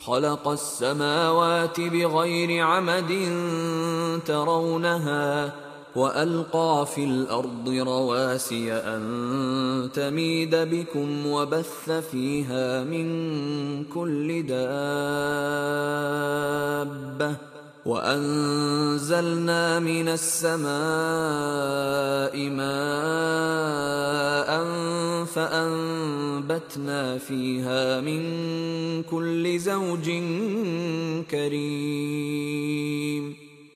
خلق السماوات بغير عمد ترونها وألقى في الأرض رواسي أن تميد بكم وبث فيها من كل دابة وأنزلنا من السماء ماء فأنبتنا فيها من كل زوج كريم